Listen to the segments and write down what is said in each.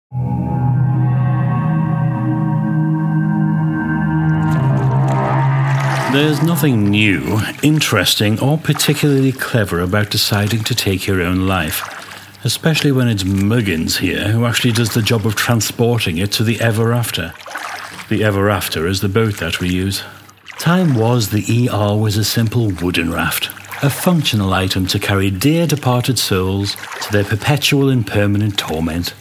There's nothing new, interesting, or particularly clever about deciding to take your own life, especially when it's Muggins here who actually does the job of transporting it to the Ever After. The Ever After is the boat that we use. Time was the ER was a simple wooden raft, a functional item to carry dear departed souls to their perpetual and permanent torment.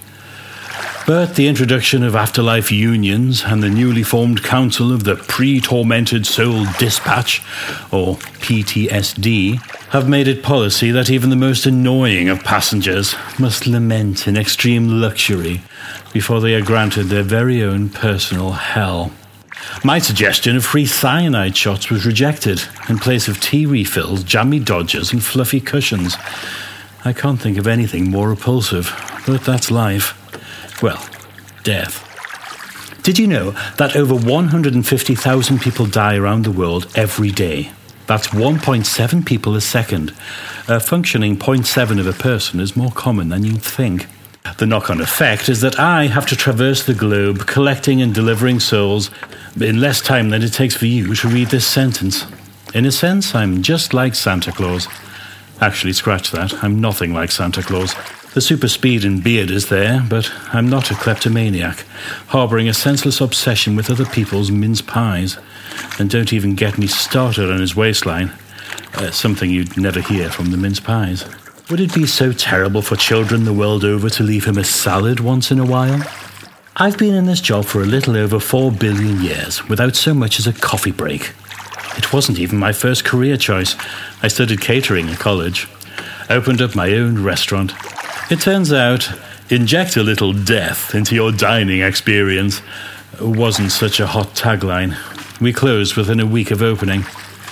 But the introduction of afterlife unions and the newly formed Council of the Pre-Tormented Soul Dispatch, or PTSD, have made it policy that even the most annoying of passengers must lament in extreme luxury before they are granted their very own personal hell. My suggestion of free cyanide shots was rejected in place of tea refills, jammy dodgers and fluffy cushions. I can't think of anything more repulsive, but that's life. Well, death. Did you know that over 150,000 people die around the world every day? That's 1.7 people a second. A functioning 0.7 of a person is more common than you'd think. The knock-on effect is that I have to traverse the globe collecting and delivering souls in less time than it takes for you to read this sentence. In a sense, I'm just like Santa Claus. Actually, scratch that. I'm nothing like Santa Claus. The super speed and beard is there, but I'm not a kleptomaniac, harbouring a senseless obsession with other people's mince pies. And don't even get me started on his waistline, something you'd never hear from the mince pies. Would it be so terrible for children the world over to leave him a salad once in a while? I've been in this job for a little over 4 billion years, without so much as a coffee break. It wasn't even my first career choice. I studied catering at college, opened up my own restaurant. It turns out, inject a little death into your dining experience wasn't such a hot tagline. We closed within a week of opening.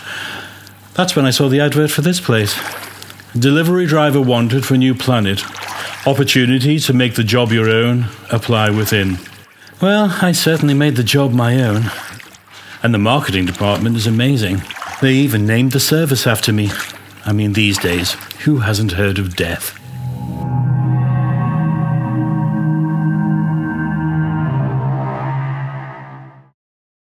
That's when I saw the advert for this place. Delivery driver wanted for new planet. Opportunity to make the job your own. Apply within. Well, I certainly made the job my own. And the marketing department is amazing. They even named the service after me. I mean, these days, who hasn't heard of death?